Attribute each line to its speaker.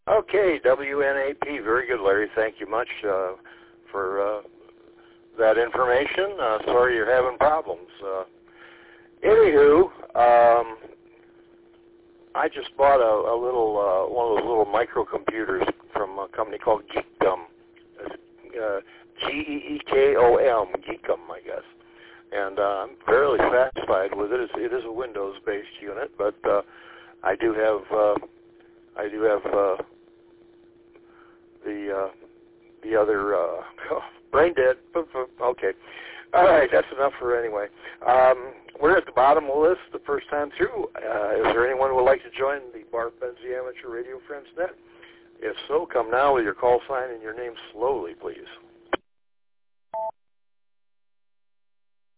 Speaker 1: Okay, WNAP. Very good, Larry. Thank you much for that information. Sorry you're having problems. Anywho, I just bought a little one of those little microcomputers from a company called Geekom. Geekom, Geekom, I guess. And I'm fairly satisfied with it. It is a Windows-based unit, but I do have the other brain dead. Okay. All right, that's enough for anyway. We're at the bottom of the list the first time through. Is there anyone who would like to join the Bart Benzie Amateur Radio Friends Net? If so, come now with your call sign and your name slowly, please.